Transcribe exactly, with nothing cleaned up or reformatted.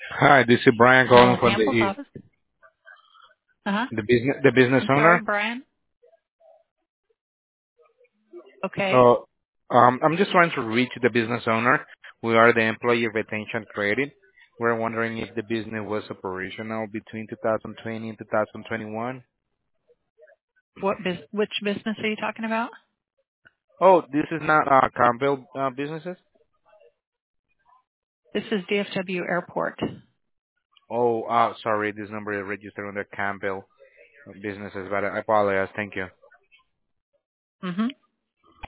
Hi, this is Brian calling Hello, from the Campbell's East. office. Uh-huh. The business, the business I'm sorry, owner. Brian. Okay. Oh, um, I'm just trying to reach the business owner. We are the employee retention credit. We're wondering if the business was operational between two thousand twenty and two thousand twenty-one. What bus- which business are you talking about? Oh, this is not uh, Campbell uh, businesses. This is D F W Airport. Oh, uh, sorry, this number is registered under Campbell businesses, but I apologize. Thank you. Mm-hmm.